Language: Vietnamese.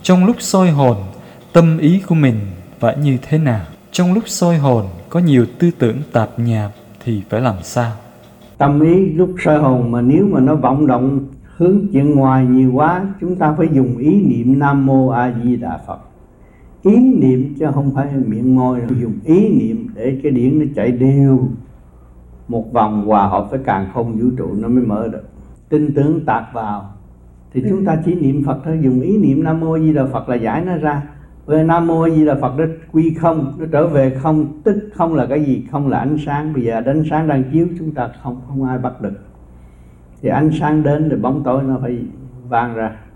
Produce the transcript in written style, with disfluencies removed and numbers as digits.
Trong lúc soi hồn, tâm ý của mình phải như thế nào? Trong lúc soi hồn có nhiều tư tưởng tạp nhạp thì phải làm sao? Tâm ý lúc soi hồn mà nếu mà nó vọng động hướng chuyện ngoài nhiều quá, chúng ta phải dùng ý niệm Nam Mô A Di Đà Phật. Ý niệm chứ không phải miệng môi, dùng ý niệm để cái điển nó chạy đều một vòng hòa hợp với càn khôn vũ trụ nó mới mở được. Tin tưởng tạt vào thì chúng ta chỉ niệm Phật thôi, dùng ý niệm Nam Mô A Di Đà Phật là giải nó ra. Về Nam Mô A Di Đà Phật nó quy không, nó trở về không, tức không là cái gì? Không là ánh sáng. Bây giờ ánh sáng đang chiếu chúng ta không ai bắt được. Thì ánh sáng đến thì bóng tối nó phải vang ra.